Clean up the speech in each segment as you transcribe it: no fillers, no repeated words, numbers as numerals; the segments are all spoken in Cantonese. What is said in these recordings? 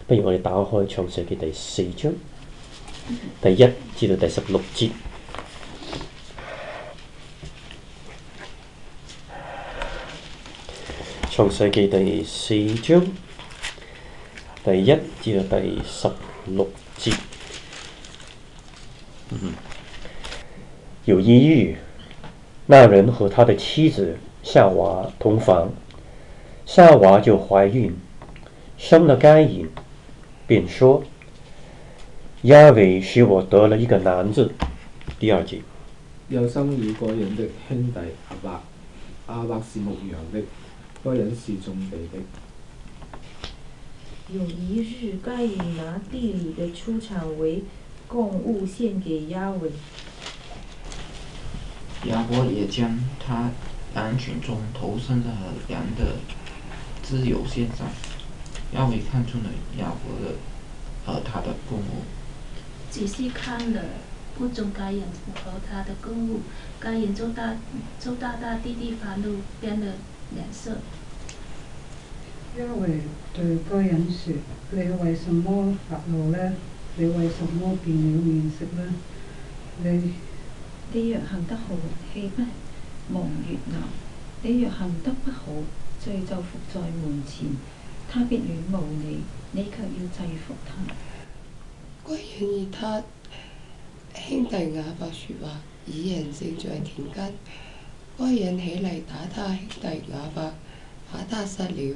不如我哋打開創世記第4章第1至到第16節。創世記第4章第1至到第16節。有一日，那人和他的妻子夏娃同房，夏娃就懷孕，生了該隱，便說：亞偉使我得了一個男子。第2節。 又生與該隱的兄弟亞伯，亞伯是牧羊的，該隱是種地的。 有一日，該隱拿地裡的出產為供物獻給亞偉。 亞伯也將他羊群中頭生的羊的脂油獻上。亞偉看中了亞伯的和他的供物， 只是看了不中該隱和他的供物，該隱就大大地發怒，變了臉色。 亞偉對該隱說：你為什麼發怒呢？你為什麼變了面色呢？ 你若行得好，豈不蒙悅納？你若行得不好，罪就伏在門前，他必戀慕你，你卻要制服他。 該隱與他兄弟亞伯說話，二人正在田間。該隱起嚟打他兄弟亞伯，把他殺了。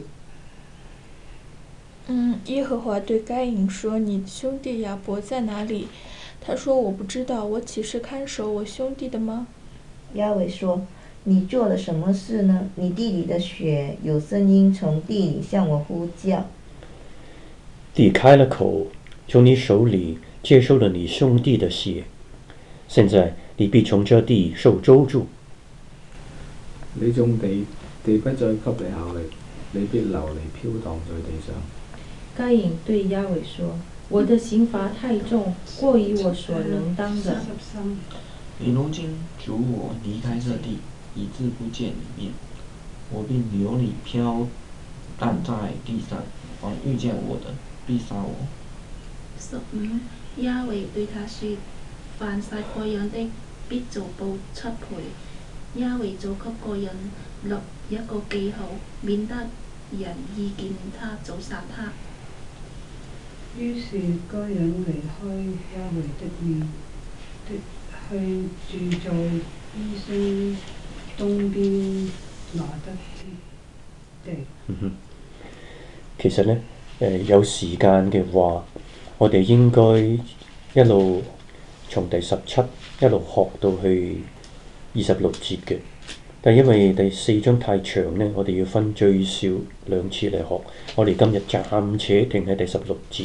耶和華對該隱說：你兄弟亞伯在哪裡？他說：我不知道，我豈是看守我兄弟的嗎？ 亞偉說：你做了什麼事呢？你地裡的血有聲音從地裡向我呼叫。 地開了口，從你手裡接受了你兄弟的血，現在你必從這地受咒詛。 你種地，地不再給你效力，你必流離飄蕩在地上。 該隱對亞偉說：我的刑罰太重，過於我所能當的。 你如今阻我離開這地，以致不見你面，我便流離飄蕩在地上，凡遇見我的，必殺我。 15亞偉對他說：凡殺該隱的，必遭報7倍。亞偉就給該隱立一個記號，免得人遇見他就殺他。 於是該隱離開亞偉的面，去住在以東東邊拿得的地。 其實呢，有時間嘅話，我哋應該一路從第17一路學到去26節嘅，但因為第4章太長呢，我哋要分最少2次嚟學。我哋今日暫且停喺第16節。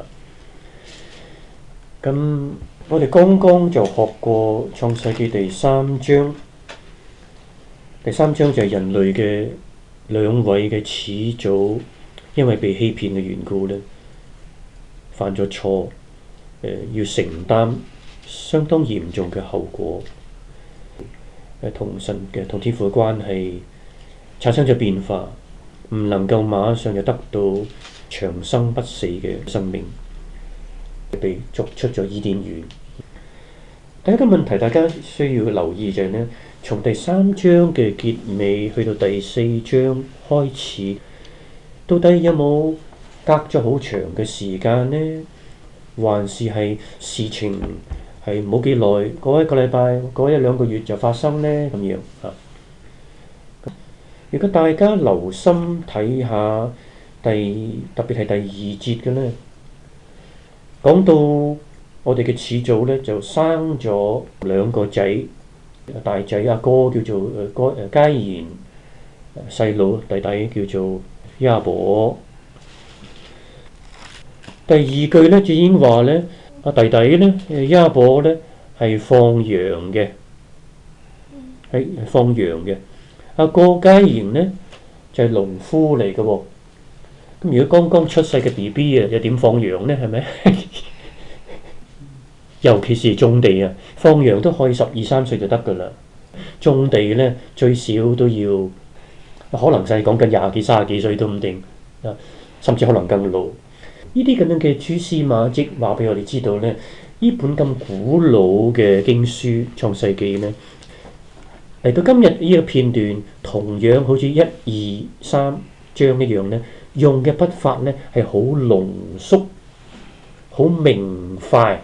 咁我哋剛剛就學過創世記第3章，第3章就係人類嘅2位嘅始祖，因為被欺騙嘅緣故呢，犯咗錯，要承擔相當嚴重嘅後果，同神嘅同天父嘅關係產生咗變化，唔能夠馬上就得到長生不死嘅生命，被逐出咗伊甸園。第一個問題大家需要留意就係呢，從第3章嘅結尾去到第4章開始，到底有冇隔咗好長嘅時間呢？還是係事情係冇幾耐，過一個禮拜，過1-2個月就發生呢？咁樣啊。如果大家留心睇下特別係第2節嘅呢，講到我哋嘅始祖呢，就生咗2個仔，大仔阿哥叫做該隱，細佬弟弟叫做亞伯。第2句呢就已經話呢，阿弟弟呢亞伯呢係放羊嘅，係放羊嘅。阿哥該隱呢就係農夫嚟嘅喎。咁如果剛剛出世嘅 BB 啊，又點放羊呢？係咪？尤其是種地啊，放羊都可以12-13歲就得㗎啦。種地呢最少都要，可能係講緊20幾、30幾歲都唔定啊。 甚至可能更老。呢啲咁樣嘅蛛絲馬跡話俾我哋知道咧，呢本咁古老嘅經書《創世記》咧，嚟到今日呢個片段，同樣好似1、2、3章一樣咧，用嘅筆法咧係好濃縮、好明快。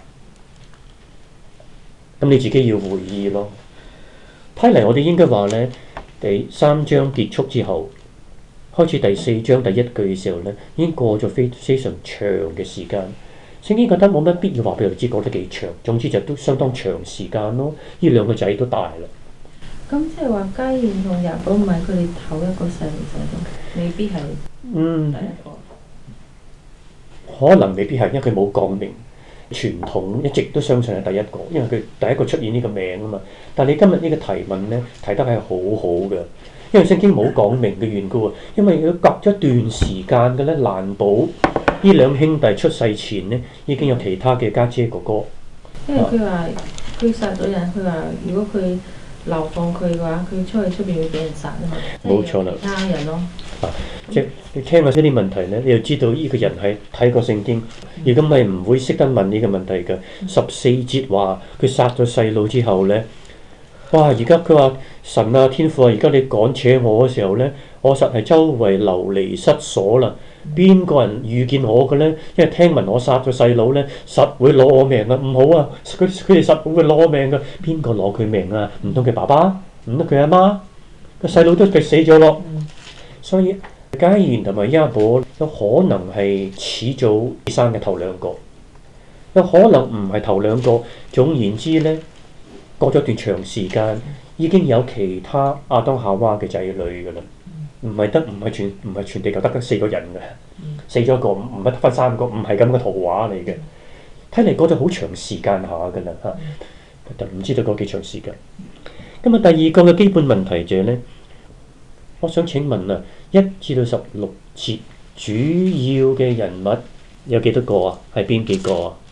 咁你自己要回憶咯。睇嚟我哋應該話咧，第3章結束之後，開始第4章第1句嘅時候咧，已經過咗非常長嘅時間。聖經覺得冇乜必要話俾我哋知講得幾長，總之就都相當長時間咯。呢兩個仔都大啦。 咁即係話迦言同亞伯唔係佢哋頭一個細路仔咯，未必係第一個。 可能未必係，因為佢冇講明。傳統一直都相信係第一個，因為佢第一個出現呢個名啊嘛。但係你今日呢個提問咧，提得係好好嘅，因為聖經冇講明嘅緣故啊。因為佢隔咗一段時間嘅咧，難保呢兩兄弟出世前咧已經有其他嘅家姐哥哥。 因為佢話佢殺咗人，佢話如果佢流放佢嘅話，佢出邊會俾人殺啊嘛。 冇錯啦， 其他人咯。 即係你聽過呢啲問題咧，你就知道呢個人係睇過聖經，如果唔係唔會識得問呢個問題嘅。14節話佢殺咗細路之後咧，哇！而家佢話神啊天父啊，而家你趕扯我嘅時候咧，我實係周圍流離失所啦。邊個人遇見我嘅咧？因為聽聞我殺咗細佬咧，實會攞我命啊！唔好啊，佢哋實會攞我命嘅。邊個攞佢命啊？唔通佢爸爸？唔通佢阿媽？個細佬都佢死咗咯。所以迦言同埋亞伯有可能係始祖生嘅頭兩個，有可能唔係頭兩個。總言之咧，過咗段長時間，已經有其他亞當夏娃嘅仔女㗎啦。唔係全地球得4個人嘅，死咗一個唔係得翻3個，唔係咁嘅圖畫嚟嘅。睇嚟過咗好長時間下㗎啦嚇，但唔知道過幾長時間。咁啊，第二個嘅基本問題就係咧。我想請問啊，1至到16節主要嘅人物有幾多個啊？係邊幾個啊？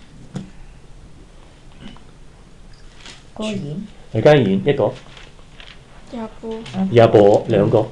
該隱係迦言一個，亞伯2個。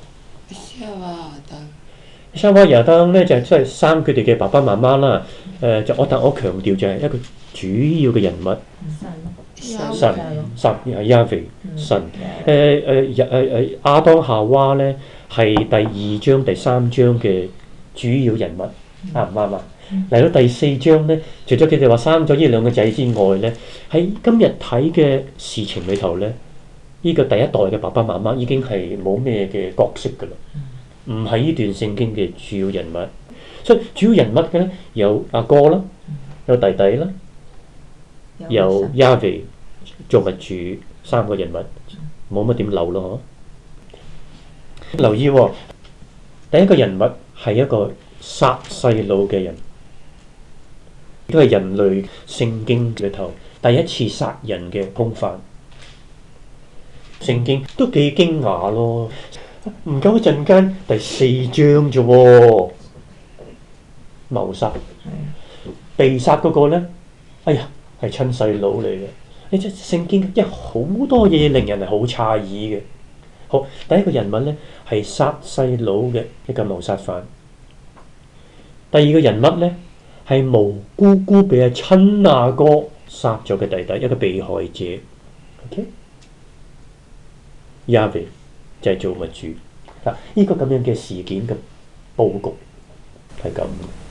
沙瓦亞當咧就係即係生佢哋嘅爸爸媽媽啦。但我強調就係一個主要嘅人物。神係亞維神。亞當夏娃咧係第2章第3章嘅主要人物，啱唔啱啊？嚟到第4章咧，除咗佢哋話生咗呢2個仔之外咧，喺今日睇嘅事情裏頭咧，呢個第一代嘅爸爸媽媽已經係冇咩嘅角色㗎啦，唔係呢段聖經嘅主要人物。所以主要人物嘅咧有阿哥啦，有弟弟啦，有亞維造物主3個人物，冇乜點漏咯。留意喎，第一個人物係一個殺細路嘅人，都係人類聖經裏頭第一次殺人嘅兇犯。聖經都幾驚訝咯，唔夠一陣間第4章啫喎，謀殺被殺嗰個咧，哎呀係親細佬嚟嘅。你即係聖經，即係好多嘢令人係好詫異嘅。好，第一個人物咧係殺細佬嘅一個謀殺犯。第二個人物咧係無辜辜俾阿親阿哥殺咗嘅弟弟，一個被害者。OK， 亞維就係造物主嗱，呢個咁樣嘅事件嘅佈局係咁。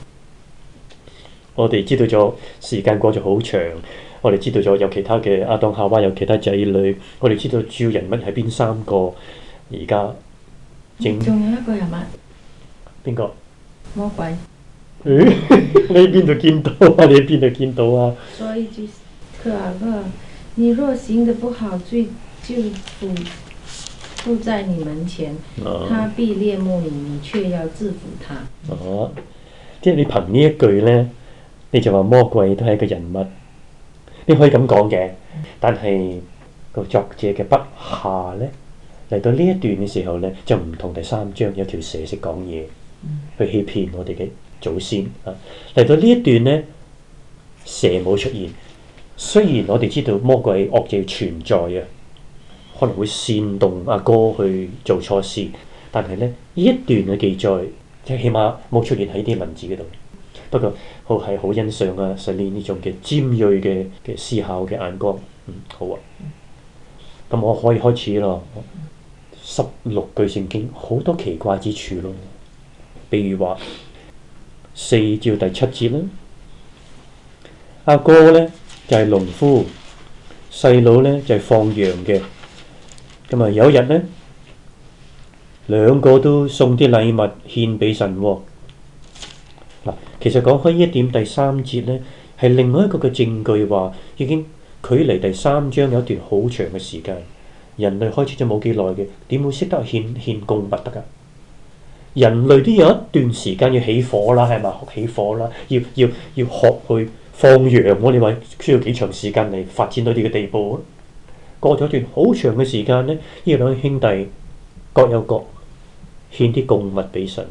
我哋知道咗時間過咗好長。我哋知道咗有其他嘅亞當夏娃，有其他仔女。我哋知道主要人物係邊3個？而家仲有一個人物， 邊個？ 魔鬼。 你邊度見到啊？你邊度見到啊？ 所以就佢話：你若行得不好，罪就附在你門前，他必戀慕你，你卻要制服他。 即係你憑呢一句咧，你就話魔鬼都係一個人物。你可以咁講嘅，但係個作者嘅筆下咧，嚟到呢一段嘅時候咧，就唔同第3章有條蛇識講嘢，去欺騙我哋嘅祖先啊。嚟到呢一段咧，蛇冇出現。雖然我哋知道魔鬼惡者存在啊，可能會煽動阿哥去做錯事，但係咧呢一段嘅記載即係起碼冇出現喺啲文字嗰度。不過係好欣賞啊Celine呢種嘅尖鋭嘅思考嘅眼光。好啊。咁我可以開始咯。16句聖經好多奇怪之處咯。比如話4至第7節啦，阿哥咧就係農夫，細佬咧就係放羊嘅。咁啊有一日咧，兩個都送啲禮物獻俾神喎。嗱，其實講開呢一點，第3節咧係另外一個嘅證據，話已經距離第3章有一段好長嘅時間。人類開始咗冇幾耐嘅，點會識得獻供物得㗎？人類都有一段時間要起火啦，係咪？起火啦，要學去放羊。我哋話需要幾長時間嚟發展到呢個地步？過咗一段好長嘅時間呢，呢兩個兄弟各有各獻啲供物俾神。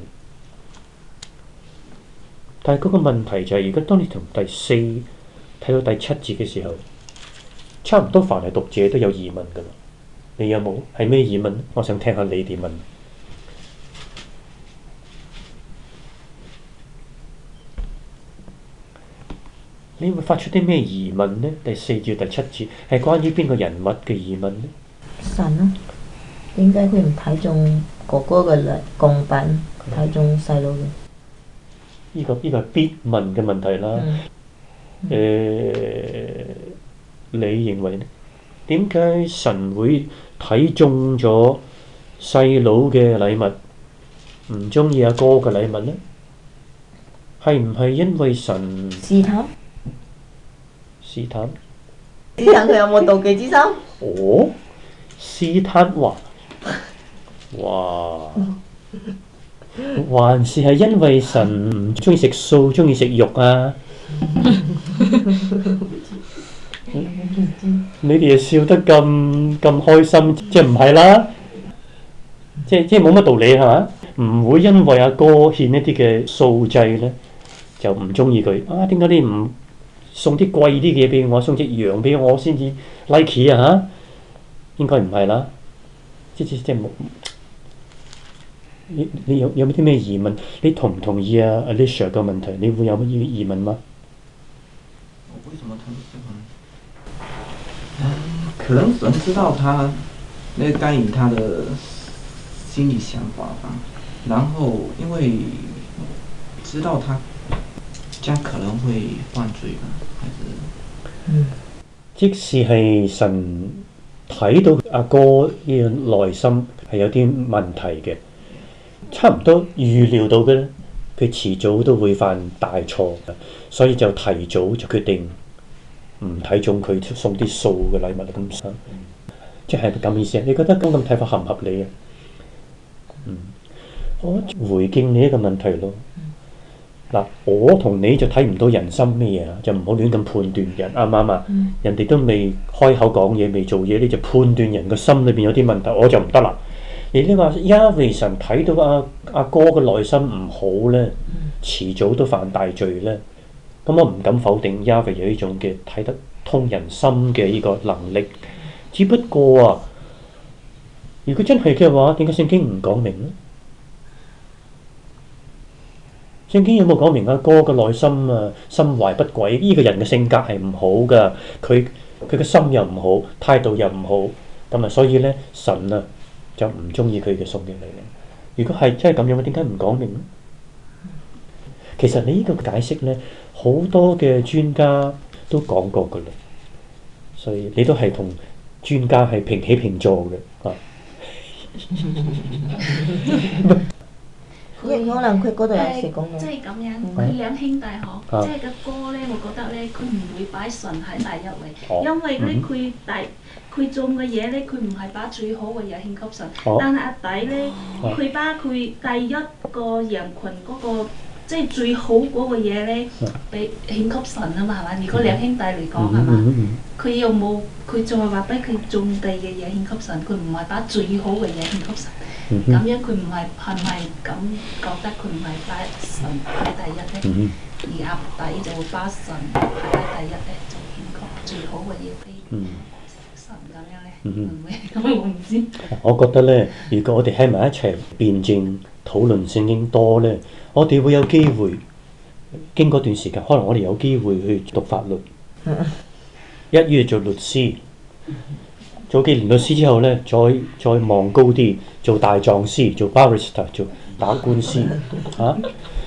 但係嗰個問題就係，如果當你從第4睇到第7節嘅時候，差唔多凡係讀者都有疑問㗎啦。你有冇？係咩疑問？我想聽下你點問。你會發出啲咩疑問呢？第4至第7節係關於邊個人物嘅疑問呢？ 神啊，點解佢唔睇中哥哥嘅供品，睇中細佬嘅？ 呢個係必問嘅問題啦。你認為呢？點解神會睇中咗細佬嘅禮物，唔中意阿哥嘅禮物呢？係唔係因為神試探？ 試探佢有冇妒忌之心？ 哦，試探哇，還是係因為神唔中意食素，中意食肉啊？你哋又笑得咁開心，即係唔係啦？即係冇乜道理係嘛？唔會因為阿哥獻一啲嘅素祭咧，就唔中意佢啊？點解你唔送啲貴啲嘅嘢俾我，送隻羊俾我先至 like 啊？嚇，應該唔係啦。即係冇。你有啲咩疑問？你同唔同意啊 Alicia 個問題？你會有乜疑問嗎？ 我為什麼他們喜歡？可能神知道他那個該隱他的心理想法吧。然後因為知道他這樣可能會犯罪吧，還是？ 即使係神睇到阿哥呢個內心係有啲問題嘅，差唔多預料到嘅咧，佢遲早都會犯大錯，所以就提早就決定唔睇中佢送啲素嘅禮物咁想，即係咁意思啊？你覺得咁睇法合唔合理啊？我回敬你一個問題咯。嗱，我同你就睇唔到人心咩嘢啊，就唔好亂咁判斷人，啱唔啱啊？人哋都未開口講嘢，未做嘢，你就判斷人個心裏邊有啲問題，我就唔得啦。而你話亞維神睇到阿哥嘅內心唔好咧，遲早都犯大罪咧，咁我唔敢否定亞維有呢種嘅睇得通人心嘅呢個能力。只不過啊，如果真係嘅話，點解聖經唔講明咧？聖經有冇講明阿哥嘅內心啊，心懷不軌？呢個人嘅性格係唔好噶，佢嘅心又唔好，態度又唔好，咁啊，所以咧神啊就唔中意佢嘅送嘅禮物。如果係真係咁樣，點解唔講明咧？其實你呢個解釋咧，好多嘅專家都講過噶啦，所以你都係同專家係平起平坐嘅啊。 可能佢嗰度有時講嘅。 即係咁樣，佢兩兄弟即係個哥咧，我覺得咧，佢唔會擺神喺第一位，因為咧佢做嘅嘢咧，佢唔係把最好嘅嘢獻給神，但係阿弟咧，佢把佢第一個羊群嗰個即係最好嗰個嘢咧，俾獻給神啊嘛，係嘛？如果兩兄弟嚟講係嘛，佢又冇佢再話俾佢種地嘅嘢獻給神，佢唔係把最好嘅嘢獻給神。咁樣佢唔係咪咁覺得佢唔係把神排第一咧？而阿弟就會把神排喺第一咧，就獻給最好嘅嘢俾神。 咁樣咧？ 嗯會唔會？我唔知。 我覺得咧，如果我哋喺埋一齊辯證討論聖經多咧，我哋會有機會經過段時間，可能我哋有機會去讀法律，一於做律師，做幾年律師之後咧，再望高啲，做大狀師，做 barrister， 做打官司嚇。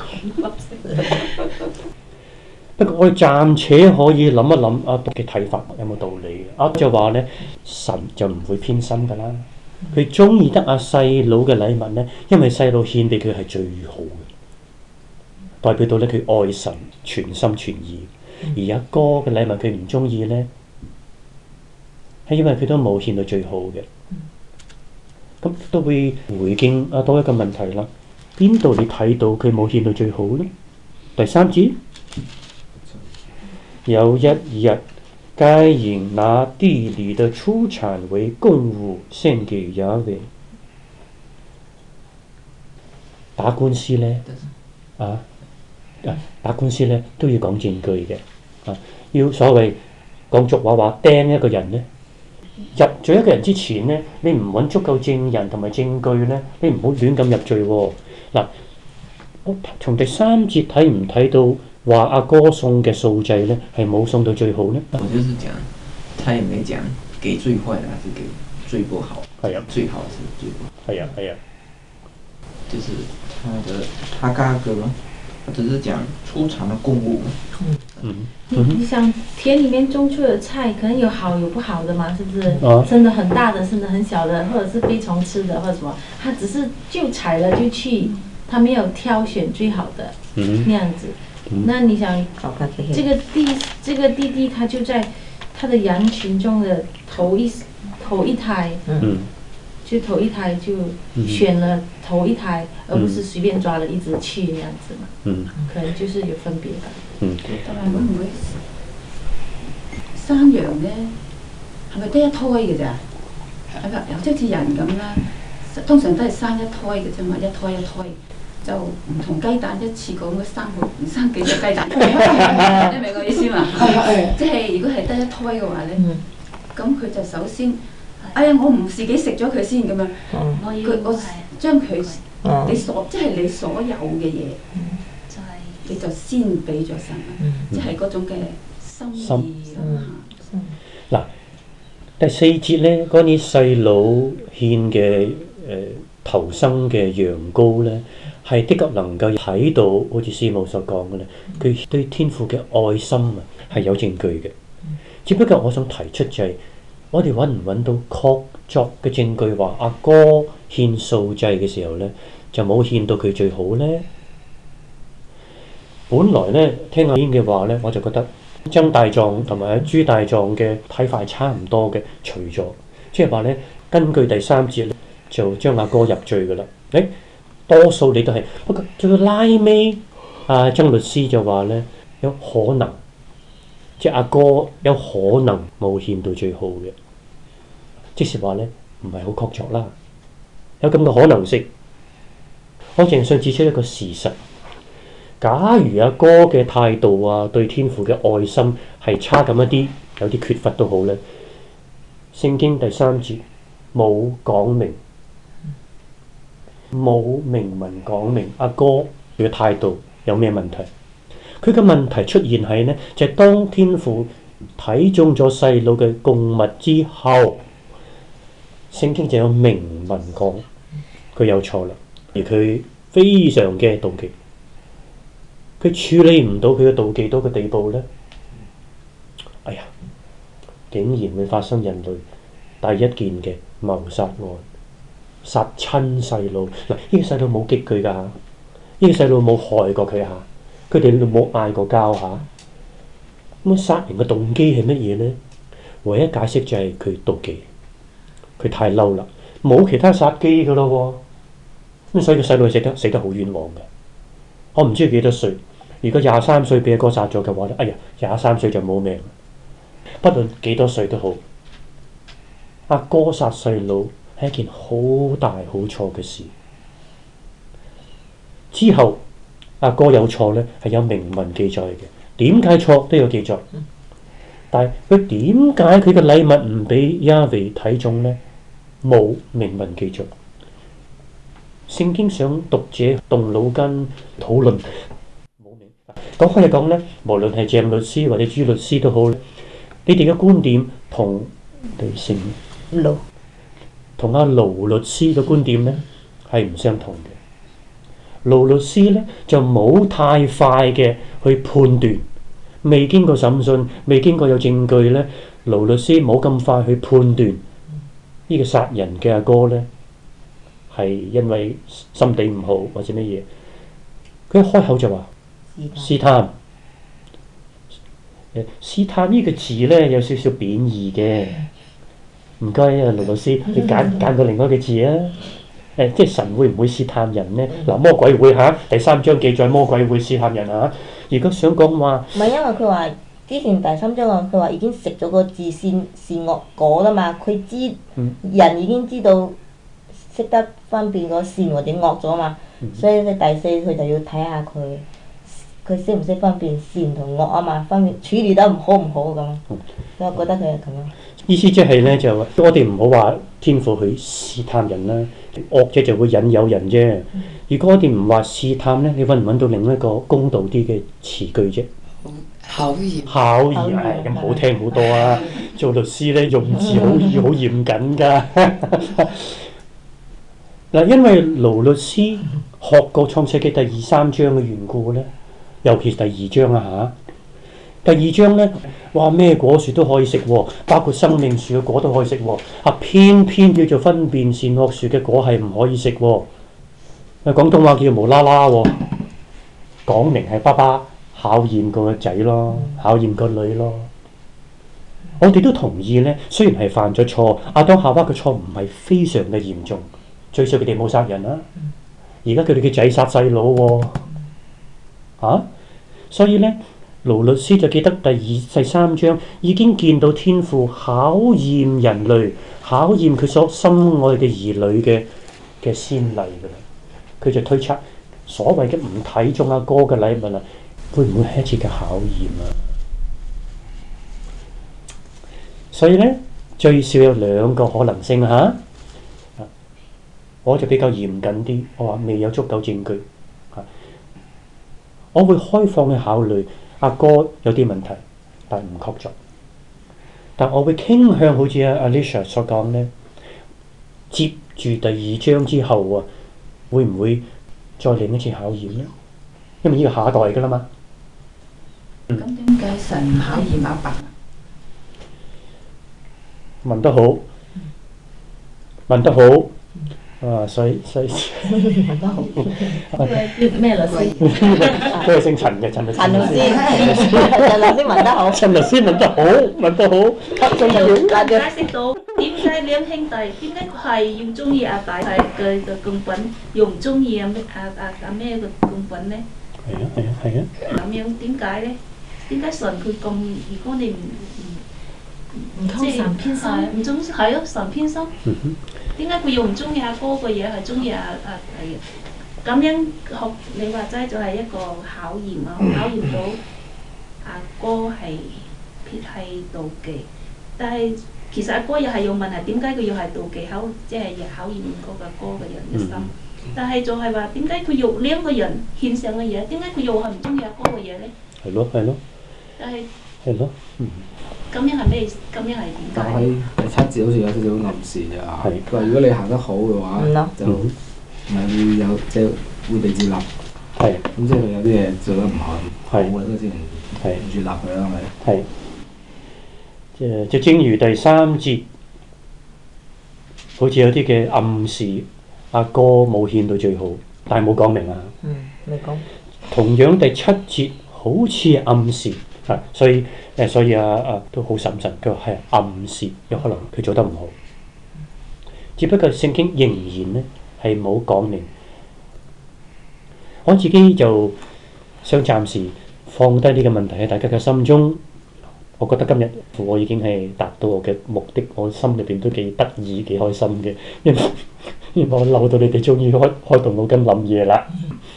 不過我哋暫且可以諗一諗阿嘅睇法有冇道理？阿就話咧，神就唔會偏心噶啦，佢中意得阿細佬嘅禮物咧，因為細佬獻俾佢係最好嘅，代表到咧佢愛神全心全意。而阿哥嘅禮物佢唔中意咧，係因為佢都冇獻到最好嘅。咁都會回敬阿多一個問題啦，邊度你睇到佢冇獻到最好咧？第3節。有一日，該隱拿地裏的出產為供物獻給雅偉。打官司咧，打官司咧都要講證據嘅，要所謂講俗話釘一個人咧，入罪一個人之前咧，你唔揾足夠證人同埋證據咧，你唔好亂咁入罪喎。嗱，我從第3節睇唔睇到？話阿哥送嘅素祭咧，係冇送到最好咧。 我就是講，他也沒講給最壞的還是給最不好。 係啊， 最好是最不好。 係啊係啊， 就是他哥哥，他只是講出產的供物。 你想田裡面種出的菜，可能有好有不好的嘛，是不是？生得很大的，生得很小的，或者是被蟲吃的，或者什麼，他只是就採了就去，他沒有挑選最好的，那樣子。那你想，這個弟弟他就在他的羊群中的頭一胎，就頭一胎就選了頭一胎，而不是隨便抓了一隻去那樣子嘛。可能就是有分別吧。 但係會唔會生羊咧？係咪得一胎嘅咋？係咪？即係好似人咁啦，通常都係生一胎嘅啫嘛，一胎一胎。就唔同雞蛋一次過咁生幾隻雞蛋，你明我意思嘛？即係如果係得一胎嘅話咧，咁佢就首先，哎呀，我唔自己食咗佢先咁樣，我將佢你即係你所有嘅嘢，你就先俾咗神，即係嗰種嘅心意嗱，第4節咧，關於細佬獻嘅頭生嘅羊羔咧。係的確能夠睇到，好似師母所講嘅咧，佢對天父嘅愛心啊係有證據嘅。只不過我想提出就係，我哋揾唔揾到確鑿嘅證據話阿哥獻素祭嘅時候咧，就冇獻到佢最好咧。本來咧聽阿英嘅話咧，我就覺得曾大狀同埋朱大狀嘅睇法係差唔多嘅，除咗即係話咧，根據第3節咧，就將阿哥入罪噶啦。多數你都係，不過最拉尾，曾律師就話咧，有可能，即係阿哥有可能冇獻到最好嘅，即是話咧唔係好確鑿啦，有咁嘅可能性。我淨係想指出一個事實，假如阿哥嘅態度啊，對天父嘅愛心係差咁一啲，有啲缺乏都好咧，聖經第3節冇講明。冇明文講明阿哥佢嘅態度有咩問題，佢嘅問題出現喺呢，就係當天父睇中咗細佬嘅供物之後，聖經就有明文講佢有錯啦，而佢非常嘅妒忌，佢處理唔到佢嘅妒忌到嘅地步呢，哎呀，竟然會發生人類第一件嘅謀殺案。殺親細路嗱，呢個細路冇激佢㗎，呢個細路冇害過佢嚇，佢哋冇嗌過交嚇。咁殺人嘅動機係乜嘢呢？唯一解釋就係佢妒忌，佢太嬲啦，冇其他殺機㗎咯喎。咁所以個細路死得好冤枉嘅。我唔知佢幾多歲，如果23歲俾阿哥殺咗嘅話咧，哎呀，23歲就冇命。不論幾多歲都好，阿哥殺細路係一件好大好錯嘅事。之後阿哥有錯呢，係有明文記載嘅。點解錯都有記載。 但係佢點解佢嘅禮物唔俾亞維睇中呢？冇明文記載。聖經想讀者動腦筋討論，冇明。講開就講呢，無論係鄭律師或者朱律師都好，你哋嘅觀點同同阿盧律師嘅觀點呢係唔相同嘅。盧律師呢就冇太快嘅去判斷，未經過審訊，未經過有證據呢，盧律師冇咁快去判斷呢個殺人嘅阿哥呢係因為心地唔好或者乜嘢。佢一開口就話試探。試探呢個字呢有少少貶義嘅，唔該啊，盧律師，你揀個另外一個字啊。即係神會唔會試探人呢？嗱，魔鬼會嚇，第3章記載魔鬼會試探人嚇。如果想講話， 唔係因為佢話之前第3章啊，佢話已經食咗個自善惡果啦嘛，佢知人已經知道識得分辨個善或者惡咗嘛，所以佢第4佢就要睇下佢識唔識分辨善同惡啊嘛，分辨處理得唔好咁。所以我覺得佢係咁樣。 意思即係咧，就我哋唔好話天父去試探人啦，惡者就會引誘人啫。如果我哋唔話試探咧，你揾唔揾到另一個公道啲嘅詞句啫？ 考驗係咁好聽好多啊！做律師咧用字好嚴謹㗎。嗱，因為盧律師學過創世記第2、3章嘅緣故咧，尤其是第2章啊嚇。第2章咧，話咩果樹都可以食喎，包括生命樹嘅果都可以食喎。偏偏叫做分辨善惡樹嘅果係唔可以食喎。廣東話叫無啦啦喎，講明係爸爸考驗個仔咯，考驗個女咯。我哋都同意咧，雖然係犯咗錯，亞當夏娃嘅錯唔係非常嘅嚴重，最少佢哋冇殺人啦。而家佢哋嘅仔殺細佬喎，所以咧。盧律師就記得第3章已經見到天父考驗人類，考驗佢所深愛嘅兒女嘅先例㗎啦。佢就推測所謂嘅唔睇中阿哥嘅禮物啦，會唔會係一次嘅考驗啊？所以咧，最少有2個可能性嚇。我就比較嚴謹啲，我話未有足夠證據嚇，我會開放去考慮。阿哥有啲問題，但唔確鑿。但我會傾向好似阿 Alicia 所講咧，接住第2章之後啊，會唔會再另一次考驗咧？因為呢個下一代㗎啦嘛。 咁點解神唔考驗阿伯？ 問得好，問得好。所以問得好。 咩律師？ 都係姓陳嘅陳律師。 陳律師問得好。 陳律師問得好，問得好。 解釋到點解兩兄弟點解係要中意阿大嘅供品，又唔中意阿咩嘅供品咧？ 係啊。 咁樣點解咧？點解神佢咁？如果你唔通神偏心， 唔中係咯，神偏心。點解佢又唔中意阿哥嘅嘢，係中意阿咁樣學？你話齋就係一個考驗啊，考驗到阿哥係妒忌，但係其實阿哥又係有問題，點解佢又係妒忌即係考驗嗰個哥嘅人嘅心？但係就係話點解佢又兩個人獻上嘅嘢，點解佢又係唔中意阿哥嘅嘢咧？係咯。但係咁樣係咩？咁樣係點解？ 喺第7節好似有少少暗示啊。佢話如果你行得好嘅話，就唔係會有即係會被接納。咁即係佢有啲嘢做得唔好，好嘅都先唔接納佢啦，係咪？ 就正如第3節，好似有啲嘅暗示，阿哥冇獻到最好，但係冇講明啊。 未講。 同樣第7節好似暗示。所以都好審慎，佢話係暗示，有可能佢做得唔好。只不過聖經仍然咧係冇講明。我自己就想暫時放低呢個問題喺大家嘅心中。我覺得今日我已經係達到我嘅目的，我心裏邊都幾得意、幾開心嘅，因為我漏到你哋終於開動腦筋諗嘢啦。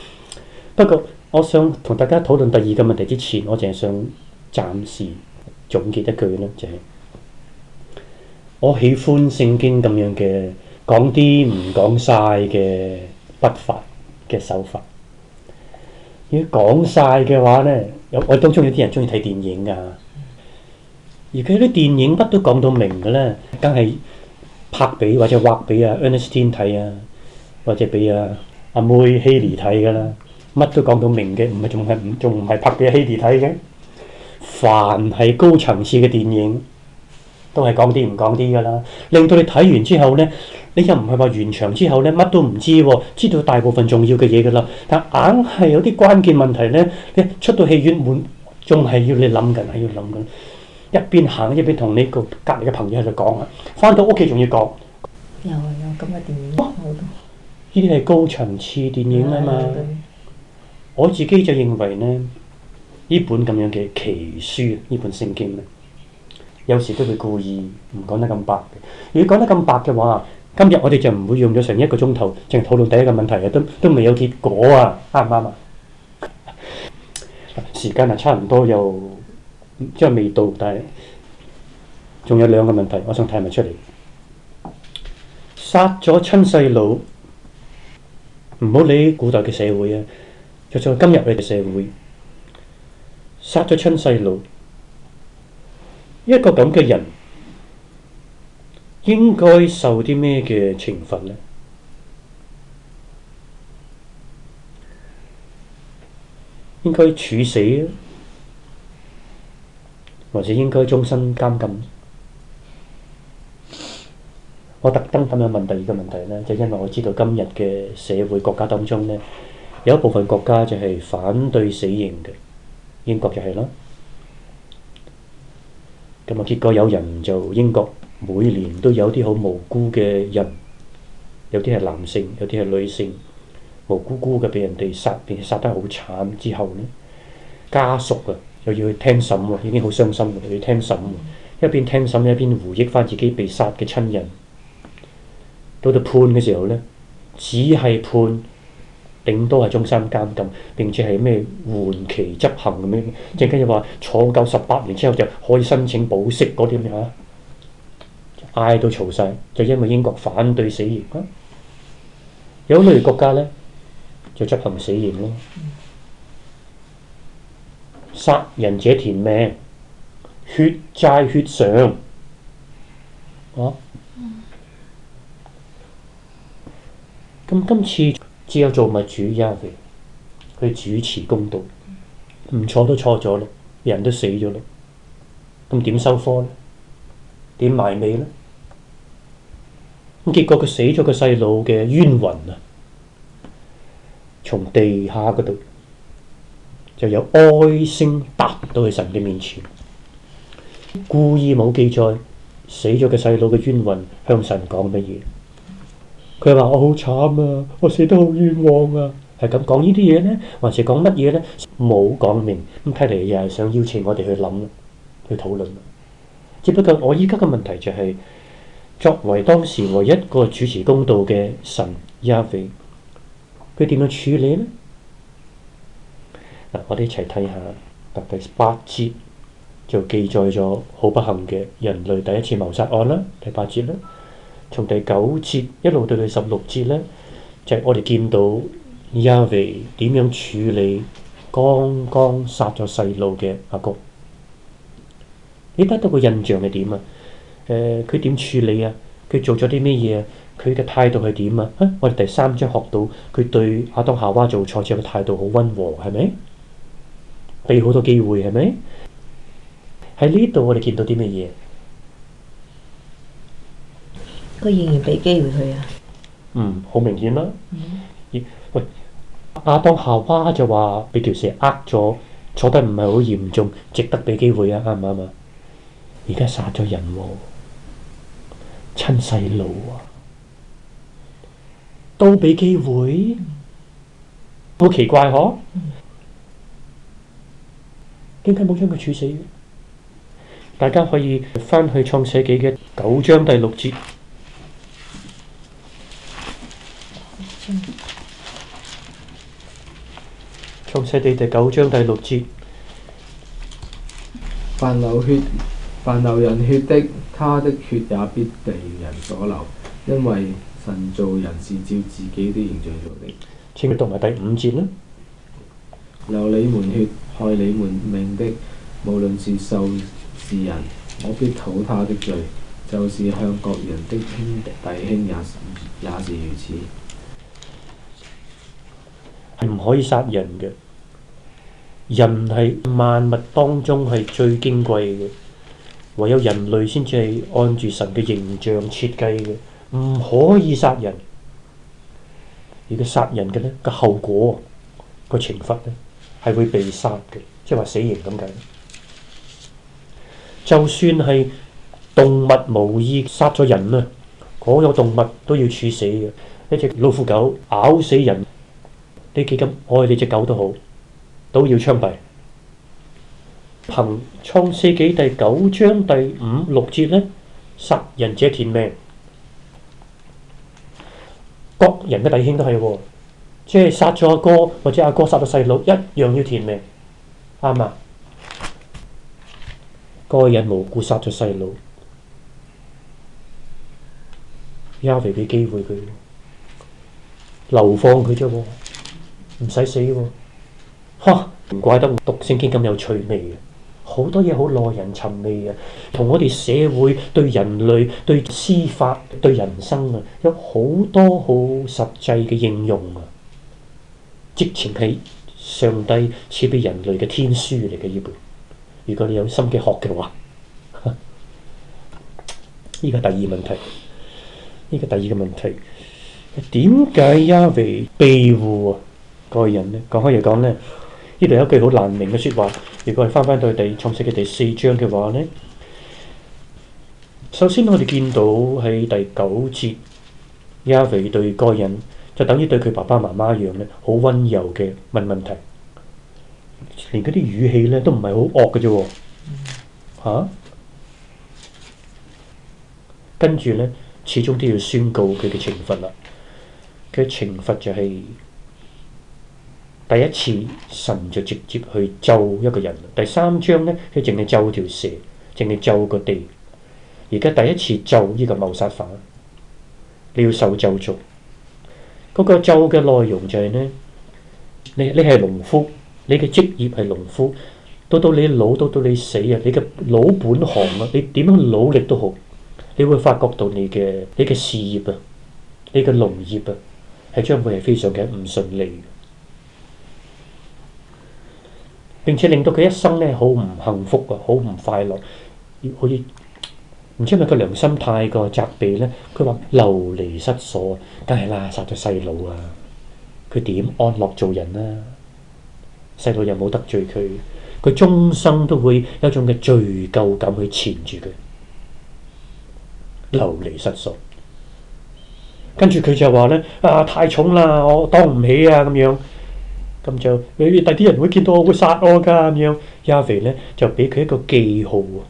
不過我想同大家討論第2個問題之前，我淨係想暫時總結一句咧，就係、我喜歡聖經咁樣嘅講啲唔講晒嘅筆法嘅手法。如果講晒嘅話咧，我當中有啲人中意睇電影㗎，而佢啲電影乜都講到明嘅咧，梗係拍俾或者畫俾Ernestine 睇啊，或者俾阿妹 Haley 睇㗎啦，乜都講到明嘅，仲唔係拍俾 Haley 睇嘅？凡係高層次嘅電影，都係講啲唔講啲㗎啦，令到你睇完之後咧，你又唔係話完場之後咧乜都唔知喎，知道大部分重要嘅嘢㗎啦，但硬係有啲關鍵問題咧，你出到戲院門仲係要你諗緊，係要諗緊，一邊行一邊同你個隔離嘅朋友喺度講啊，翻到屋企仲要講。有咁嘅電影好多。呢啲係高層次電影啊嘛。我自己就認為咧，呢本咁樣嘅奇書，呢本聖經咧，有時都會故意唔講得咁白嘅。如果講得咁白嘅話，今日我哋就唔會用咗成1個鐘頭淨係討論第一個問題嘅，都未有結果啊，啱唔啱啊？時間差唔多又即係未到，但係仲有2個問題，我想睇埋出嚟。殺咗親細佬，唔好理古代嘅社會啊，就算今日我哋嘅社會，殺咗親細佬，一個咁嘅人應該受啲咩嘅懲罰呢？應該處死啊，或者應該終身監禁？我特登咁樣問第2個問題呢，就因為我知道今日嘅社會國家當中呢，有一部分國家就係反對死刑嘅，英國就係啦。咁啊，結果有人就英國每年都有啲好無辜嘅人，有啲係男性，有啲係女性，無辜辜嘅俾人哋殺，並且殺得好慘之後呢，家屬啊又要去聽審喎，已經好傷心嘅，要聽審喎，一邊聽審一邊回憶翻自己被殺嘅親人。到判嘅時候呢，只係判頂多係終身監禁，並且係咩緩期執行咁樣，陣間又話坐夠18年之後就可以申請保釋嗰啲咁樣，嗌到嘈晒，就因為英國反對死刑啊。有類國家呢，就執行死刑咯，殺人者填命，血債血償啊！咁今次只有造物主亞維去主持公道，唔錯都錯咗啦，人都死咗啦，咁點收科呢？點埋尾呢？咁結果佢死咗個細路嘅冤魂啊，從地下嗰度就有哀聲達到去神嘅面前，故意冇記載死咗嘅細路嘅冤魂向神講乜嘢。佢話：我好慘啊！我死得好冤枉啊！係咁講呢啲嘢呢？還是講乜嘢呢？冇講明。咁睇嚟又係想邀請我哋去諗，去討論。只不過我依家嘅問題就係，作為當時唯一個主持公道嘅神亞維，佢點樣處理呢？嗱，我哋一齊睇下第8節就記載咗好不幸嘅人類第一次謀殺案啦。第8節啦。從第9節一路到第16節呢，就係我哋見到亞維點樣處理剛剛殺咗細路嘅阿哥。你得到個印象係點啊？佢點處理啊？佢做咗啲咩嘢啊？佢嘅態度係點啊？我哋第3章學到佢對亞當夏娃做錯之後嘅態度好溫和，係咪？俾好多機會，係咪？喺呢度我哋見到啲咩嘢？ 佢仍然俾機會佢啊！ 好明顯啦。喂，亞當夏娃就話俾條蛇呃咗，錯得唔係好嚴重，值得俾機會啊！啱唔啱啊？而家殺咗人喎，親細路啊，都俾機會，好奇怪嗬？點解冇將佢處死？大家可以翻去創世記嘅9章第6節。創世記第9章第6節， 凡流人血的，他的血也必被人所流，因為神造人是照自己的形象做的。 請佢讀埋第5節啦。 流你們血、害你們命的，無論是獸是人，我必討他的罪，就是向各人的弟兄也是如此。 係唔可以殺人嘅，人係萬物當中係最矜貴嘅，唯有人類先至係按住神嘅形象設計嘅，唔可以殺人。如果殺人嘅呢，個後果個懲罰呢係會被殺嘅，即係話死刑咁解。就算係動物無意殺咗人啊，嗰個動物都要處死嘅。一隻老虎狗咬死人，你幾咁愛你隻狗都好，都要槍斃。憑創世紀第9章第5、6節呢，殺人者填命。各人嘅弟兄都係喎，即係殺咗阿哥或者阿哥殺咗細佬，一樣要填命，啱嘛？嗰個人無故殺咗細佬，亞維俾機會佢，流放佢啫喎，唔使死喎。嚇，唔怪得讀聖經咁有趣味嘅，好多嘢好耐人尋味嘅，同我哋社會對人類、對司法、對人生啊，有好多好實際嘅應用啊！直情係上帝賜俾人類嘅天書嚟嘅呢本。如果你有心機學嘅話，呢個第二問題，呢個第二個問題，點解亞維庇護嗰個人呢？講開又講呢，呢度有一句好難明嘅説話。如果係翻到去創世記第4章嘅話呢，首先我哋見到喺第9節，亞維對嗰個人就等於對佢爸爸媽媽一樣咧，好温柔嘅問題，連嗰啲語氣咧都唔係好惡嘅啫喎，嚇！跟住咧，始終都要宣告佢嘅懲罰啦。佢嘅懲罰就係第一次神就直接去咒一個人。第3章咧，佢淨係咒條蛇，淨係咒個地。而家第一次咒呢個謀殺犯，你要受咒詛。嗰個咒嘅內容就係呢：你係農夫，你嘅職業係農夫，到你老到你死啊，你嘅老本行啊，你點樣努力都好，你會發覺到你嘅事業啊，你嘅農業啊，係將會係非常嘅唔順利，並且令到佢一生咧好唔幸福啊，好唔快樂，好似唔知係咪個良心太過責備咧？佢話流離失所，梗係啦，殺咗細佬啊，佢點安樂做人啊？細佬又冇得罪佢，佢終生都會有一種嘅罪疚感去纏住佢，流離失所。跟住佢就話咧：太重啦，我當唔起啊咁樣。咁就第啲人會見到我會殺我㗎咁樣。亞維咧就俾佢一個記號喎。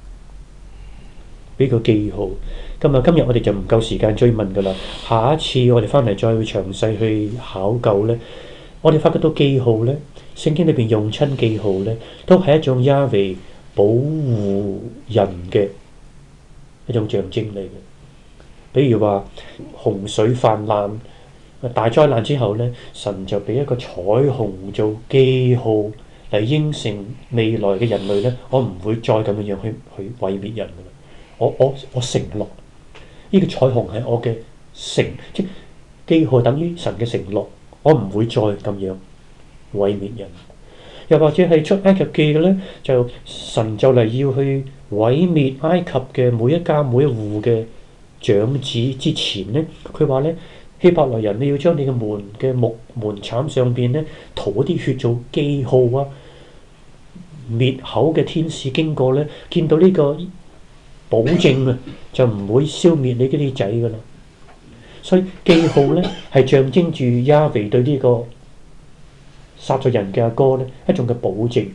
俾個記號，今日我哋就唔夠時間追問㗎啦。下一次我哋翻嚟再會詳細去考究呢。我哋發覺到記號呢，聖經裏邊用親記號呢，都係一種亞維保護人嘅一種象徵嚟嘅。比如話洪水泛濫、大災難之後呢，神就俾一個彩虹做記號嚟應承未來嘅人類呢，我唔會再咁樣去毀滅人㗎啦。我承諾，呢個彩虹係我嘅承，即記號等於神嘅承諾，我唔會再咁樣毀滅人。又或者係出埃及記嘅咧，就神就嚟要去毀滅埃及嘅每一家每一戶嘅長子之前咧，佢話咧，希伯來人你要將你嘅門嘅木門檻上邊咧塗啲血做記號啊！滅口嘅天使經過咧，見到呢個保證啊，就唔會消滅你嗰啲仔噶啦。所以記號咧係象徵住亞維對呢個殺咗人嘅阿哥咧一種嘅保證。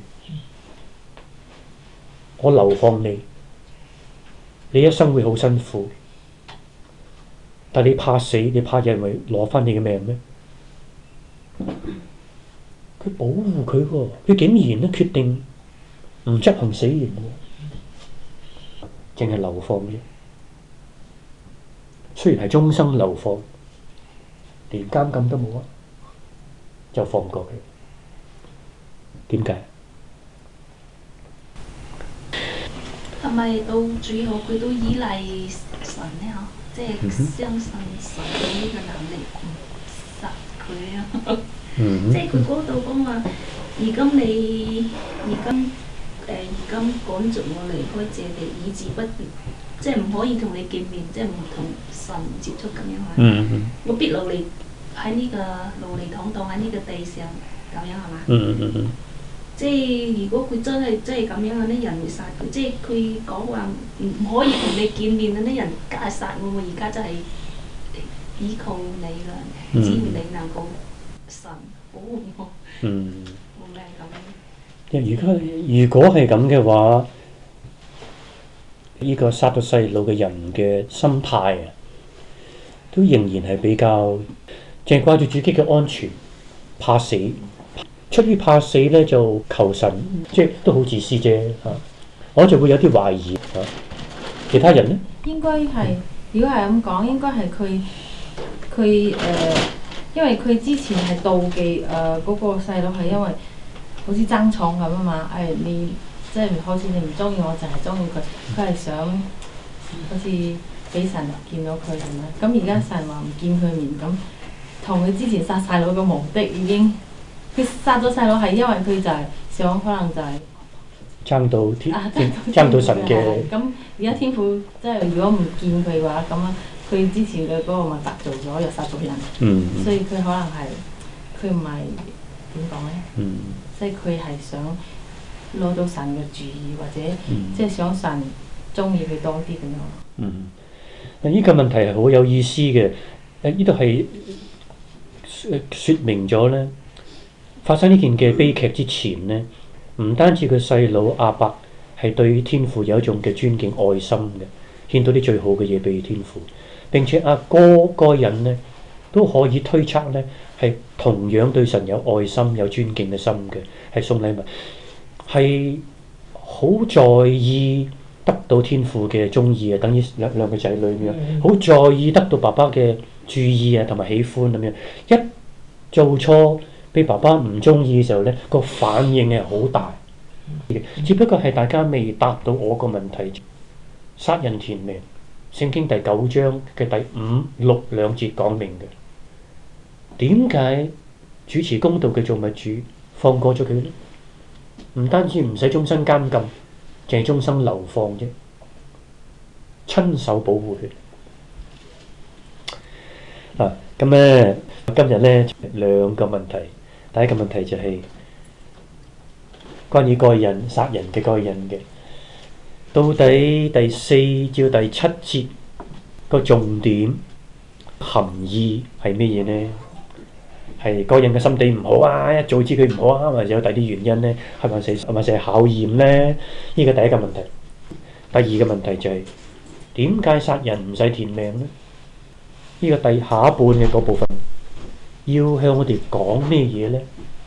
我流放你，你一生會好辛苦，但你怕死，你怕人為攞翻你嘅命咩？佢保護佢喎，佢竟然咧決定唔執行死刑喎，淨係流放啫。雖然係終生流放，連監禁都冇啊，就放過佢。點解？ 係咪到最後佢都依賴神咧？即係相信神嘅呢個能力殺佢啊！即係佢嗰度講話，而今趕逐我離開這地，以致不即係唔可以同你見面，即係唔同神接觸咁樣我必流離喺呢個流離躺蕩喺呢個地上咁樣係嘛？即係如果佢真係咁樣，嗰啲人會殺佢。即係佢講話唔可以同你見面，嗰啲人梗係殺我。而家真係依靠你啦，只要你能夠神保護我。冇咩咁。 如果係咁嘅話，呢個殺咗細路嘅人嘅心態啊，都仍然係比較淨係掛住自己嘅安全，怕死。出於怕死咧，就求神，即係都好自私啫嚇。我就會有啲懷疑嚇。其他人咧？ 應該係，如果係咁講，應該係佢因為佢之前係妒忌嗰個細佬，係因為好似爭寵咁啊嘛。你即係好似你唔中意我，就係中意佢。佢係想好似俾神見到佢咁樣。咁而家神話唔見佢面，咁同佢之前殺細佬嘅目的已經。佢殺咗細佬係因為佢就係想可能就係爭到神嘅。 咁而家天父即係如果唔見佢嘅話，咁佢之前嘅嗰個咪白做咗，又殺咗人。所以佢可能係佢唔係點講咧？即係佢係想攞到神嘅注意，或者即係想神中意佢多啲咁樣。 呢個問題係好有意思嘅。呢度係説明咗咧。發生呢件嘅悲劇之前呢，唔單止佢細佬亞伯係對天父有一種嘅尊敬愛心嘅，獻到啲最好嘅嘢俾天父。並且阿哥該隱呢都可以推測呢係同樣對神有愛心有尊敬嘅心嘅，係送禮物，係好在意得到天父嘅中意啊，等於兩個仔女咁樣，好在意得到爸爸嘅注意啊同埋喜歡咁樣。一做錯俾爸爸唔中意嘅時候呢，個反應係好大。只不過係大家未答到我個問題。殺人填命，聖經第9章嘅第5、6兩節講明嘅。點解主持公道嘅造物主放過咗佢呢？唔單止唔使終身監禁，淨係終身流放啫，親手保護佢。咁咧今日呢兩個問題。第一個問題就係關於該隱殺人嘅該隱嘅，到底第4至第7節個重點含義係咩嘢呢？係該隱嘅心地唔好啊，一早知佢唔好啊，或者有第啲原因呢？係咪係考驗呢？呢個第一個問題。第二個問題就係點解殺人唔使填命呢？呢個第下一半嘅嗰部分。要向我哋講咩嘢呢？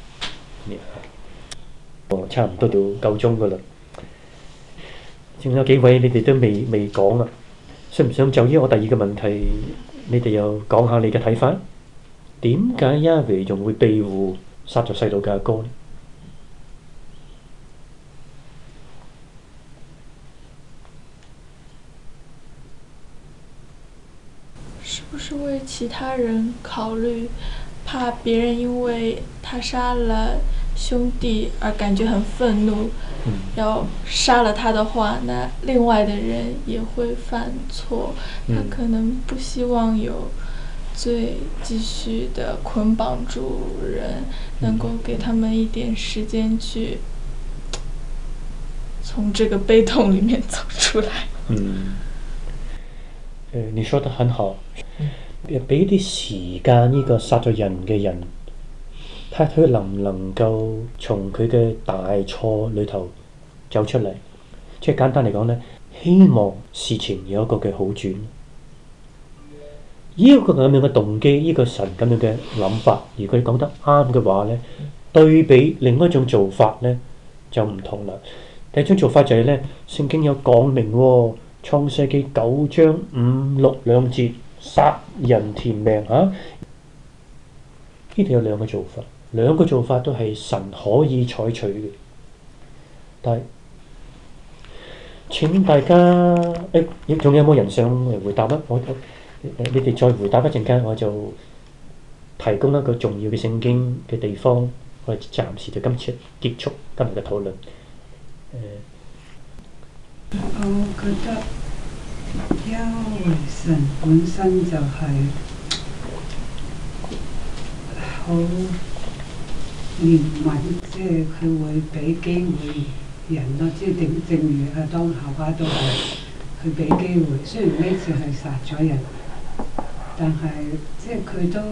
差唔多到夠鐘噶啦，仲有幾位你哋都未講啊？想唔想就於我第二個問題，你哋又講下你嘅睇法？點解亞維仲會庇護殺咗細佬嘅阿哥呢？ 是不是為其他人考慮？怕別人因為他殺了兄弟而感覺很憤怒，要殺了他的話，那另外的人也會犯錯。他可能不希望有罪繼續的捆綁住人，能夠給他們一點時間去從這個悲痛裡面走出來。 你說得很好。俾啲時間呢個殺咗人嘅人，睇下佢能唔能夠從佢嘅大錯裏頭走出嚟。即係簡單嚟講呢，希望事情有一個嘅好轉。呢個咁樣嘅動機，呢個神咁樣嘅諗法，如果你講得啱嘅話呢，對比另一種做法呢，就唔同啦。 第一種做法就係咧，聖經有講明喎，創世記9章5、6兩節，殺人填命嚇。呢度有兩個做法，兩個做法都係神可以採取嘅。但係請大家仲有冇人想嚟回答啊？你哋再回答一陣間，我就提供一個重要嘅聖經嘅地方，我哋暫時就今次結束今日嘅討論。 我覺得因為神本身就係好憐憫，即係佢會俾機會人咯，即係正如阿當夏娃都係佢俾機會，雖然呢次係殺咗人，但係即係佢都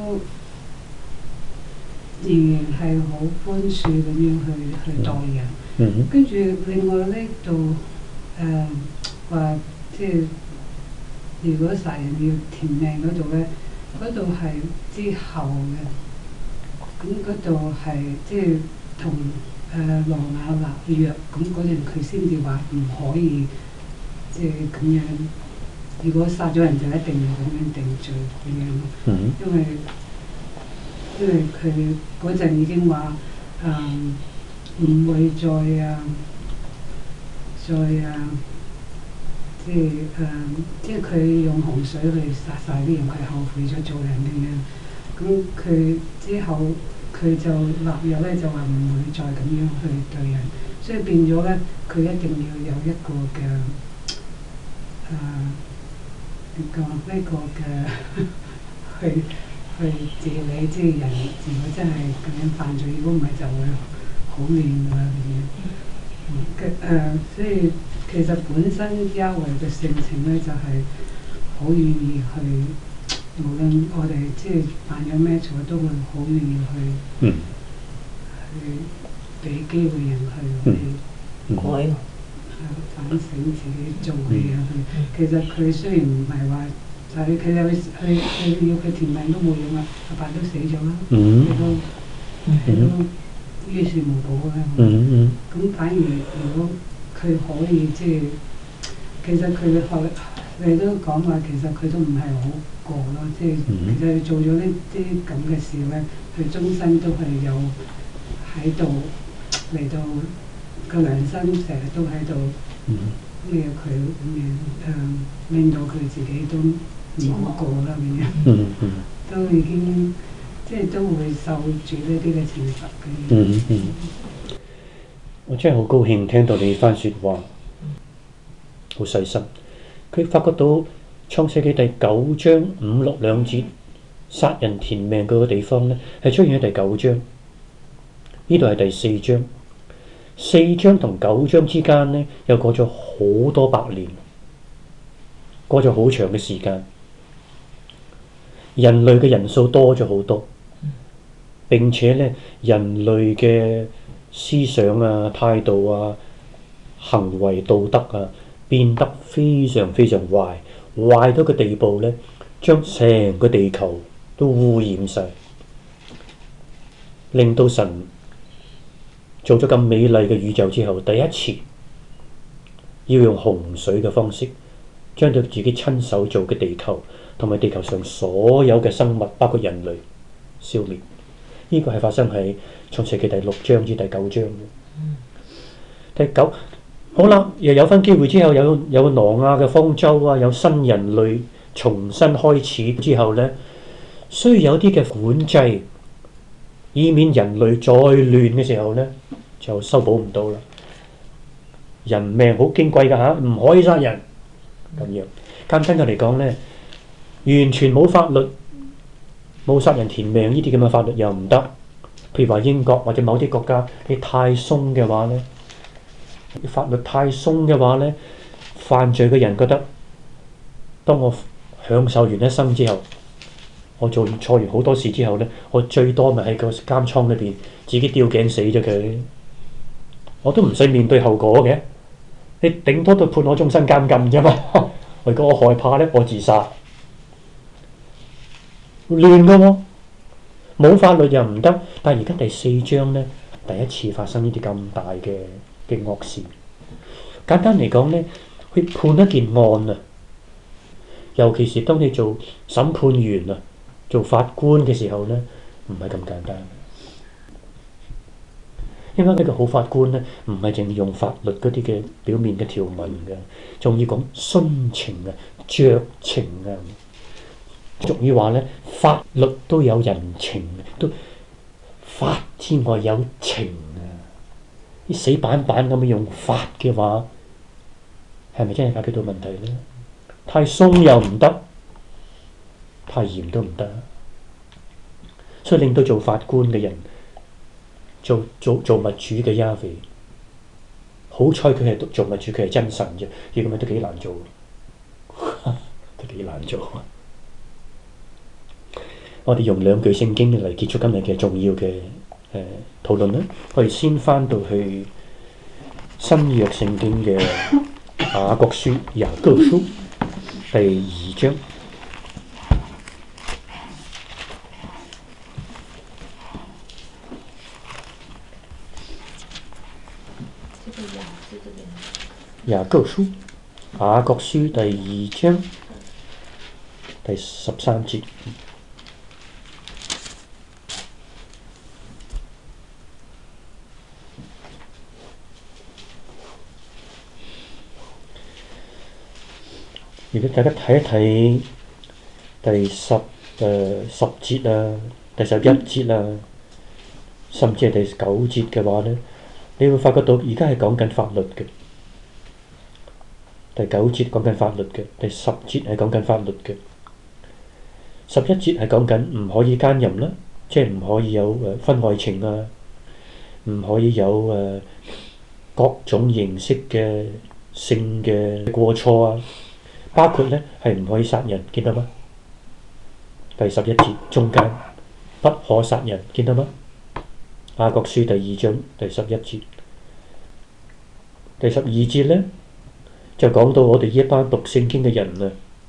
仍然係好寬恕咁樣去待人。跟住另外呢度話即係如果殺人要填命嗰度咧，嗰度係之後嘅。咁嗰度係即係同羅亞立約，咁嗰陣佢先至話唔可以即係咁樣。如果殺咗人就一定要咁樣定罪咁樣，因為佢嗰陣已經話唔會再即係佢用洪水去殺晒啲人，佢後悔咗做人咁樣。咁佢之後佢就立約咧，就話唔會再咁樣去對人，所以變咗咧，佢一定要有一個嘅呢個嘅去治理，即係人如果真係咁樣犯罪，如果唔係就會好亂㗎啦咁樣。所以其實本身亞維嘅性情咧，就係好願意去。無論我哋即係犯咗咩錯，都會好願意去俾機會人去改，反省自己做嘅嘢去。其實佢雖然唔係話，但係佢要佢填命都冇用啊，阿爸都死咗啦，佢都於事無補啦。咁反而如果佢可以即係，其實佢你都講話，其實佢都唔係好過咯，即係其實做咗呢啲咁嘅事咧，佢終身都係有喺度嚟到個良心，成日都喺度咩佢咁樣令到佢自己都唔好過啦咁樣，都已經即係都會受住呢啲嘅懲罰嘅。 我真係好高興聽到你番説話，好細心。佢發覺到創世記第9章5、6兩節殺人填命嗰個地方咧，係出現喺第9章。呢度係第4章，4章同9章之間咧，又過咗好多百年，過咗好長嘅時間。人類嘅人數多咗好多，並且咧人類嘅思想啊、態度啊、行為道德啊，變得非常非常壞，壞到個地步咧，將成個地球都污染晒，令到神做咗咁美麗嘅宇宙之後，第一次要用洪水嘅方式，將佢自己親手做嘅地球同埋地球上所有嘅生物，包括人類消滅。呢個係發生喺創世記第6章至第9章。第9好啦，又有返機會之後，有挪亞嘅方舟啊，有新人類重新開始之後呢，需要有啲嘅管制，以免人類再亂嘅時候呢，就修補唔到啦。人命好矜貴㗎嚇，唔可以殺人咁樣。簡單嘅嚟講呢，完全冇法律，冇殺人填命呢啲咁嘅法律又唔得。譬如話英國或者某啲國家，你太鬆嘅話呢，法律太鬆嘅話呢，犯罪嘅人覺得，當我享受完一生之後，我做錯完好多事之後呢，我最多咪喺個監倉裏邊自己吊頸死咗佢，我都唔使面對後果嘅。你頂多都判我終身監禁啫嘛。如果我害怕呢，我自殺，亂㗎喎，冇法律又唔得。但係而家第4章呢，第一次發生呢啲咁大嘅惡事， 簡單嚟講呢，去判一件案啊，尤其是當你做審判員啊、做法官嘅時候呢，唔係咁簡單。因為呢個好法官呢，唔係淨用法律嗰啲嘅表面嘅條文嘅，仲要講殉情啊、酌情啊。俗語話呢，法律都有人情，都法之外有情啊！啲死板板咁樣用法嘅話，係咪真係解決到問題呢？太鬆又唔得，太嚴都唔得，所以令到做法官嘅人。做物主嘅亞維，好彩佢係做物主，佢係真神啫。如果唔係都幾難做，都幾難做。我哋用2句聖經嚟結束今日嘅重要嘅討論啦。我哋先翻到去新約聖經嘅雅各書第2章。雅各書第2章第13節。如果大家睇一睇第10節啊、第11節啊，甚至係第9節嘅話呢，你會發覺到而家係講緊法律嘅。第9節講緊法律嘅，第10節係講緊法律嘅，11節係講緊唔可以奸淫啦，即係唔可以有婚外情啊，唔可以有各種形式嘅性嘅過錯啊，包括呢係唔可以殺人，見到嗎？第11節中間不可殺人，見到嗎？雅各書第2章第11節，第12節呢，就講到我哋呢一班讀聖經嘅人啊，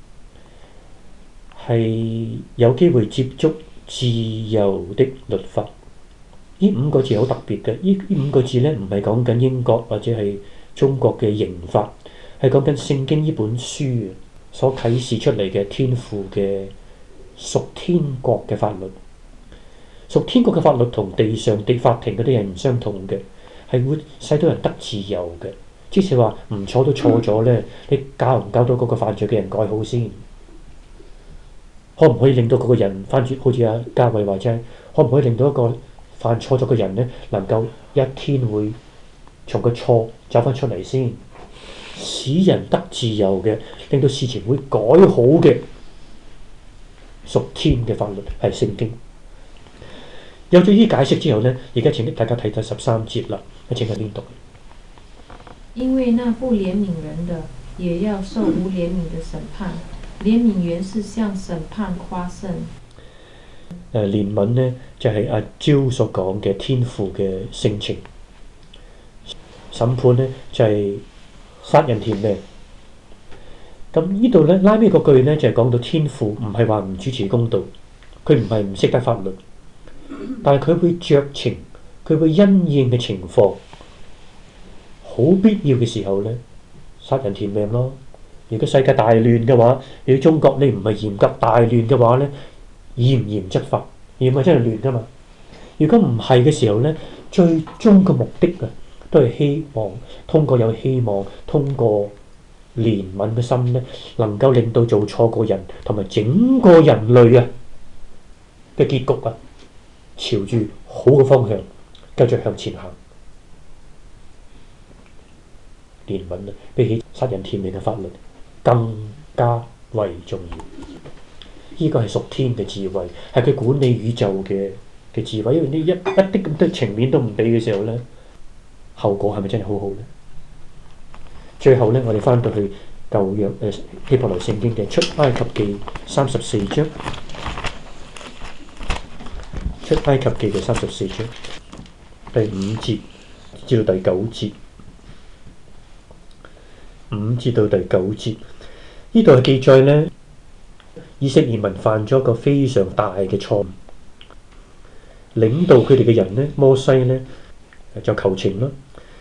係有機會接觸自由的律法。呢5個字好特別嘅，呢5個字呢，唔係講緊英國或者係中國嘅刑法，係講緊聖經呢本書所啟示出嚟嘅天父嘅屬天國嘅法律。屬天國嘅法律同地上地法庭嗰啲係唔相同嘅，係會使到人得自由嘅。即是話唔錯都錯咗呢，你教唔教到嗰個犯罪嘅人改好先？可唔可以令到嗰個人翻轉？好似阿嘉偉話齋，可唔可以令到一個犯錯咗嘅人呢，能夠一天會從個錯走翻出嚟先？使人得自由嘅，令到事情會改好嘅屬天嘅法律係聖經。有咗呢啲解釋之後呢，而家請大家睇睇13節啦，我請喺邊讀？ 因為那不憐憫人的，也要受無憐憫的審判。憐憫原是向審判誇勝。 憐憫呢，就係阿焦所講嘅天父嘅性情。審判呢，就係殺人填命。咁呢度呢，拉尾嗰句呢，就係講到天父唔係話唔主持公道，佢唔係唔識得法律，但係佢會酌情，佢會因應嘅情況。好必要嘅時候呢，殺人填命咯。如果世界大亂嘅話，如果中國你唔係嚴格大亂嘅話呢，嚴唔嚴執法？嚴係真係亂噶嘛。如果唔係嘅時候呢，最終嘅目的啊，都係希望通過有希望，通過憐憫嘅心呢，能夠令到做錯個人同埋整個人類啊嘅結局啊，朝住好嘅方向繼續向前行。憐憫啊，比起殺人填命嘅法律更加為重要。呢個係屬天嘅智慧，係佢管理宇宙嘅智慧。因為呢一啲咁多情面都唔俾嘅時候呢，後果係咪真係好好呢？最後呢，我哋翻到去舊約希伯來聖經嘅出埃及記34章，出埃及記嘅34章第5節至到第9節。5至到第9節，呢度係記載呢，以色列民犯咗一個非常大嘅錯誤。領導佢哋嘅人呢，摩西呢就求情啦，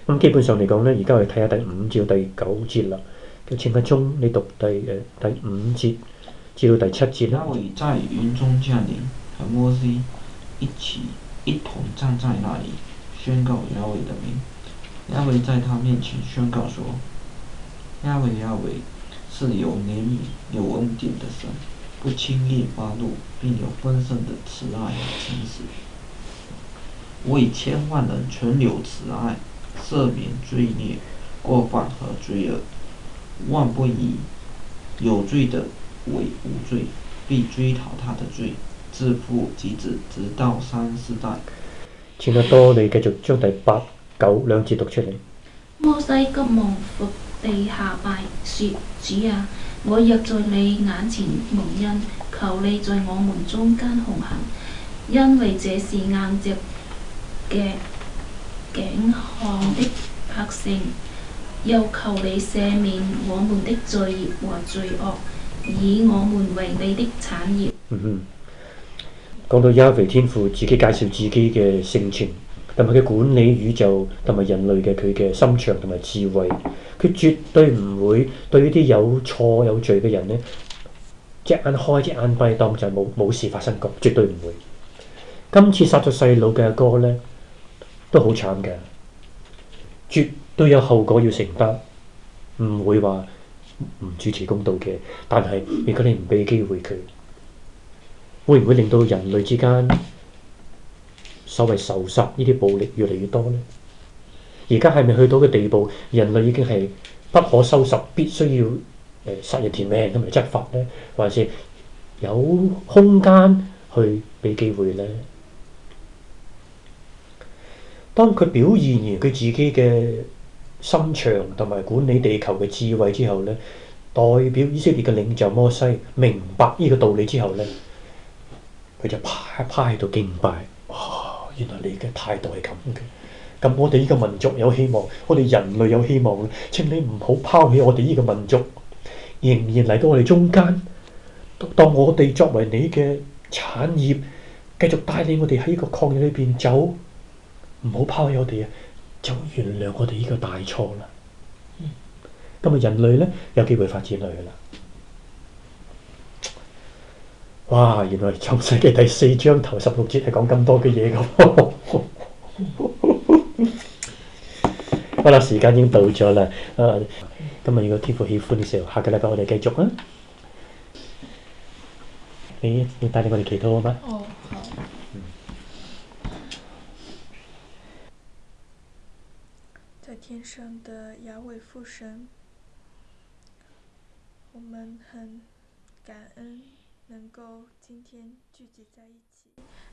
咁基本上嚟講咧，而家我哋睇下第5至到第9節啦。就請阿鐘你讀第5節至到第7節啦。 亞偉在雲中降臨，和摩西一同站在那裡，宣告亞偉的名。亞偉在他面前宣告說：亞偉是有憐憫、有恩典的神，不輕易發怒，並有豐盛的慈愛和誠實，為千萬人存留慈愛，赦免罪孽、過犯和罪惡，萬不以有罪的為無罪，必追討他的罪，自父及子，直到3、4代。 請阿多你繼續將第8、9兩節讀出嚟。 摩西急忙伏地下拜，說：主啊，我若在你眼前蒙恩，求你在我們中間同行，因為這是硬着嘅頸項的百姓。又求你赦免我們的罪孽和罪惡，以我們為你的產業。 講到亞維天父自己介紹自己嘅性情，同埋佢管理宇宙同埋人類嘅佢嘅心腸同埋智慧，佢絕對唔會對呢啲有錯有罪嘅人呢，隻眼開隻眼閉，當就冇事發生過，絕對唔會。今次殺咗細佬嘅阿哥呢，都好慘嘅，絕對有後果要承擔，唔會話唔主持公道嘅。但係如果你唔俾機會佢，會唔會令到人類之間所謂仇殺呢啲暴力越嚟越多呢？而家係咪去到嘅地步，人類已經係不可收拾，必須要殺人填命咁嚟執法呢？還是有空間去俾機會呢？當佢表現完佢自己嘅心腸同埋管理地球嘅智慧之後呢，代表以色列嘅領袖摩西明白呢個道理之後呢，佢就趴喺度敬拜。原來你嘅態度係咁嘅，咁我哋呢個民族有希望，我哋人類有希望，請你唔好拋棄我哋呢個民族，仍然嚟到我哋中間，當我哋作為你嘅產業，繼續帶領我哋喺呢個曠野裏邊走，唔好拋棄我哋啊，就原諒我哋呢個大錯啦。咁啊，人類呢，有機會發展落去啦。哇！原來創世記第4章頭16節係講咁多嘅嘢㗎。好啦，時間已經到咗啦。今日如果天父喜歡嘅時候，下個禮拜我哋繼續啦。你要帶領我哋祈禱好嗎？ 哦，好。在天上的亞偉父神，我們很感恩能夠今天聚集在一起。